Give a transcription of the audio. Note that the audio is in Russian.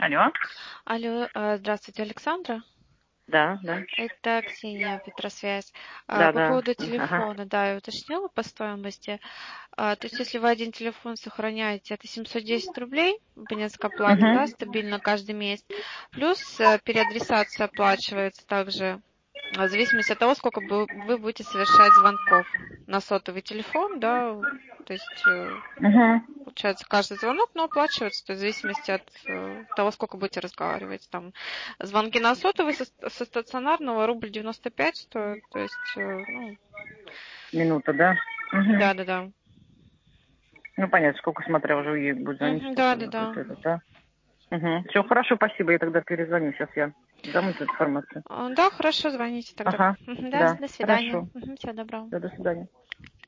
Алло. Алло, здравствуйте, Александра. Да, да. Это Ксения, Петросвязь. Да, По да. поводу Ага. телефона, да, я уточнила по стоимости. То есть, если вы один телефон сохраняете, это 710 рублей, абонентская плата, Угу. да, стабильно каждый месяц. Плюс переадресация оплачивается также в зависимости от того, сколько вы будете совершать звонков на сотовый телефон, да, то есть Угу. получается, каждый звонок, но оплачивается, то есть в зависимости от того, сколько будете разговаривать. Там звонки на сотовый со стационарного рубль 95 стоят, то есть, ну, Минута, да? Угу. да. Ну, понятно, сколько смотря уже ей будет звонить, Да, столько да, да. будет это, да? Угу. Все, хорошо, спасибо, я тогда перезвоню, сейчас я дам эту информацию. Да, хорошо, звоните тогда. Ага, Да, да, до свидания. хорошо. Всего доброго. Да, до свидания.